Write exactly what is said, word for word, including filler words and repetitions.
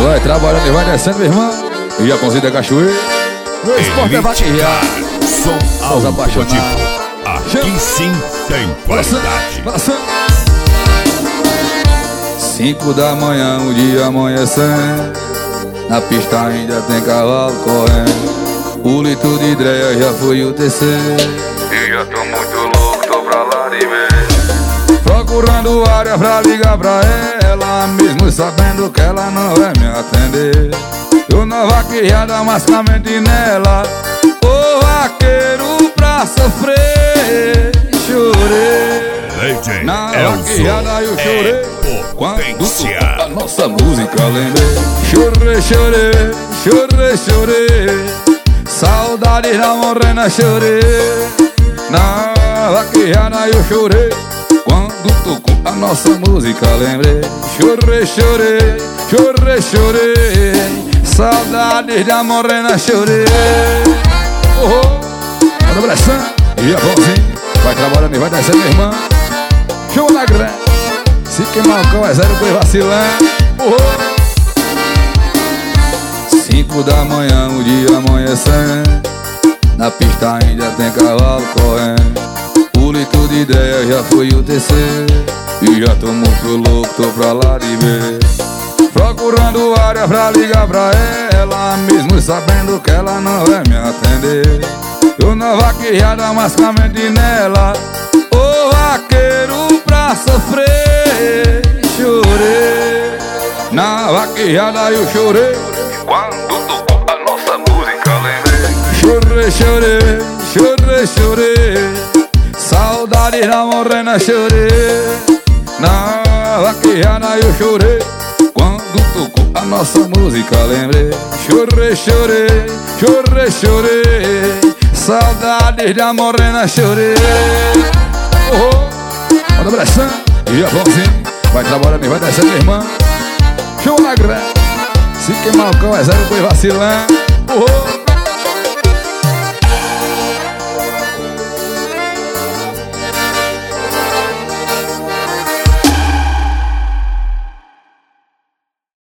Vai trabalhando e vai descendo, meu irmão. E a Ponzinha da Cachoeira. Meu esporte é vaquear. Som Os apaixonados. Aqui sim tem qualidade. Cinco da manhã, o dia amanhecendo. Na pista ainda tem cavalo correndo. O litro de ideia já foi o terceiro. Eu já tô muito louco, tô pra lá de ver. Procurando área pra ligar pra ela, mesmo sabendo que ela não vai me atender. Eu na vaquejada, mas com a mente nela. Ô vaqueiro pra sofrer. Chorei na vaquejada, eu chorei quando a nossa música lembrei. Chorei, chorei, chorei, chorei. Saudade da morena, chorei. Na vaquejada eu chorei quando tocou a nossa música, lembrei. Chorei, chorei, chorei, chorei. Saudade da morena, chorei. Oh, oh. Manda pressão. E a Ponzinha vai trabalhando e vai descendo, minha irmã. Show na grande. Se queimar o cão é zero, foi vacilando. Oh, oh. Cinco da manhã, o dia amanhecendo. Na pista ainda tem cavalo correndo. O litro de ideia já foi o terceiro. E já tô muito louco, tô pra lá de ver. Procurando área pra ligar pra ela, mesmo sabendo que ela não vai me atender. Eu na vaquejada, mas com a mente nela. Ô vaqueiro pra sofrer. Chorei na vaquejada, eu chorei quando tocou a nossa música, lembrei. Chorei, chorei, chorei, chorei. Saudade da morena, chorei. Na vaquejada eu chorei quando tocou a nossa música, lembrei. Chorei, chorei, chorei, chorei. Saudade da morena, chorei. Oh, oh. Manda pressão. E a Ponzinha vai trabalhando e vai descendo, minha irmã. Show na grande. Se queimar o cão é zero, foi vacilando. Oh, oh.